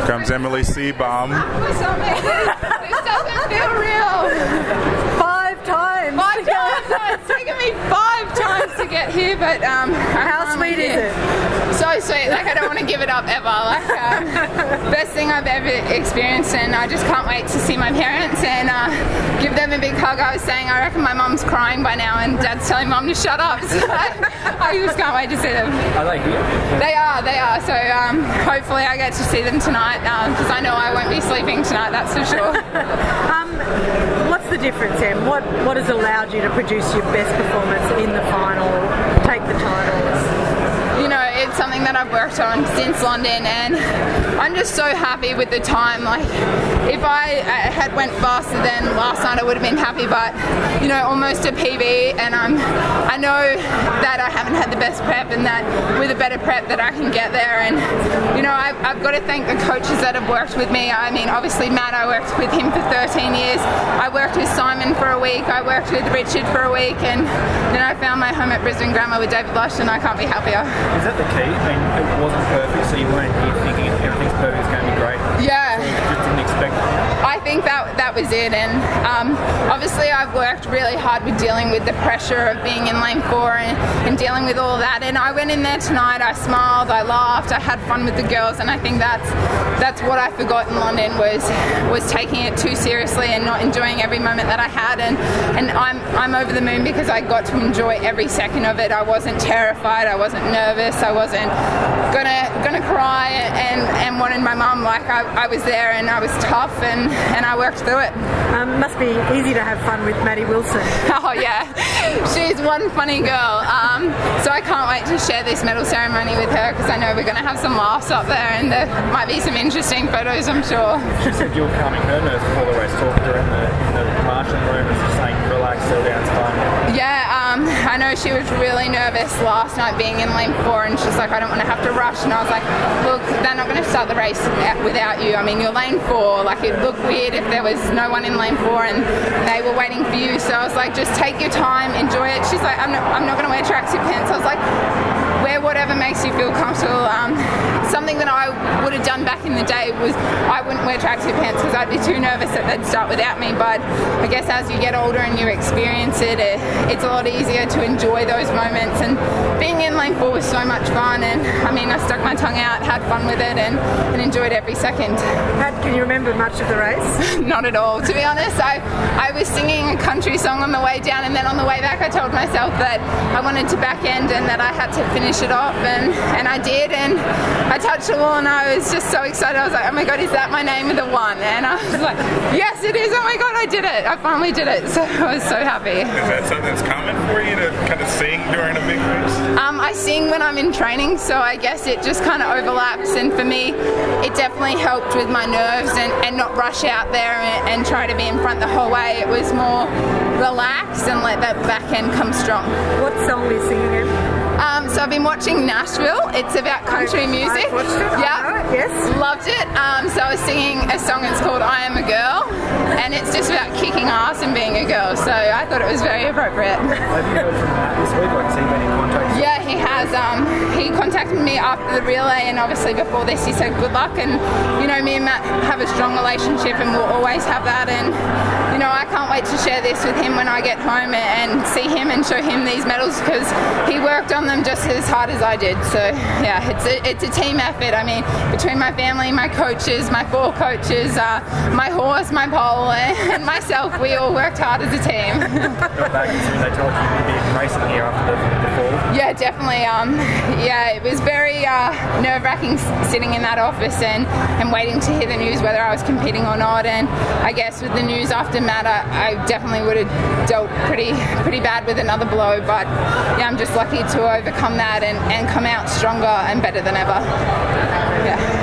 Comes Emily Seabaum. This doesn't feel real. 5 times. 5 times. It's taken me 5 times to get here, but how sweet is it? So sweet. Like, I don't want to give it up ever. Like, best thing I've ever experienced, and I just can't wait to see my parents and give them a big hug. I was saying, I reckon my mum's crying by now, and Dad's telling Mum to shut up. So I just can't wait to see them. Are they here? They are. So hopefully I get to see them tonight, because I know I won't be sleeping tonight, that's for sure. What's the difference, Em? What has allowed you to produce your best performance in the final, take the titles? You know, it's something that I've worked on since London, and I'm just so happy with the time. Like, if I had went faster than last night, I would have been happy, but, you know, almost a PB, and I know that I haven't had the best prep, and that with a better prep that I can get there. And, you know, I've got to thank the coaches that have worked with me. I mean, obviously Matt, I worked with him for 13 years. I worked with Simon for a week. I worked with Richard for a week, and then I found my home at Brisbane Grammar with David Lush, and I can't be happier. Is that the key? I mean, it wasn't perfect, so you weren't here thinking everything's perfect, it's going to be great. Yeah. So you just didn't expect it. I think that was it, and obviously I've worked really hard with dealing with the pressure of being in lane 4 and dealing with all that, and I went in there tonight, I smiled, I laughed, I had fun with the girls, and I think that's what I forgot in London was taking it too seriously and not enjoying every moment that I had, and I'm over the moon because I got to enjoy every second of it. I wasn't terrified, I wasn't nervous, I wasn't gonna cry and wanted my mum. Like, I was there, and I was tough, and I worked through it. Must be easy to have fun with Maddie Wilson. Oh yeah, she's one funny girl. So I can't wait to share this medal ceremony with her, because I know we're going to have some laughs up there, and there might be some interesting photos, I'm sure. She said you were calming her nerves before the race, talking to her in the marshal room, and just saying, relax, settle down, it's fine. Yeah, I know she was really nervous last night being in lane 4, and she's like, I don't want to have to rush, and I was like, look, they're not going to start the race without you. I mean, you're lane 4, like, it'd look weird if there was no one in lane 4 and they were waiting for you. So I was like, just take your time, enjoy it. She's like, I'm not going to wear tracksuit pants. I was like, wear whatever makes you feel comfortable. Something that I would have done back in the day was I wouldn't wear tracksuit pants because I'd be too nervous that they'd start without me, but I guess as you get older and you experience it, it's a lot easier to enjoy those moments, and being in lane 4 was so much fun, and I mean, I stuck my tongue out, had fun with it, and enjoyed every second. Can you remember much of the race? Not at all, to be honest. I was singing a country song on the way down, and then on the way back I told myself that I wanted to back end and that I had to finish it off, and I did, and I touched the wall, and I was just so excited. I was like, oh my god, is that my name with the 1? And I was like, yes it is, oh my god, I did it, I finally did it. So I was so happy. Is that something that's common for you to kind of sing during a big race? I sing when I'm in training, so I guess it just kind of overlaps, and for me it definitely helped with my nerves and not rush out there and try to be in front the whole way. It was more relaxed and let that back end come strong. What song are you singing in? So I've been watching Nashville. It's about country music. I've watched it. Yeah, Yes. Loved it. So I was singing a song that's called I Am a Girl, and it's just about kicking ass and being a girl. So I thought it was very appropriate. Have you heard from Matt this week? Like, has he been in contact? Yeah, he has. He contacted me after the relay, and obviously before this he said good luck, and you know, me and Matt have a strong relationship and we'll always have that, and you know, I can't wait to share this with him when I get home and see him and show him these medals, because he worked on them just as hard as I did. So yeah, it's a team effort. I mean, between my family, my coaches, my 4 coaches, my horse, my pole, and myself, we all worked hard as a team. Got back as soon as they told you you'd be racing here after the fall? Yeah, definitely. Yeah, it was very nerve-wracking sitting in that office and waiting to hear the news whether I was competing or not. And I guess with the news after Matt, I definitely would have dealt pretty bad with another blow. But yeah, I'm just lucky to overcome that and come out stronger and better than ever. Yeah.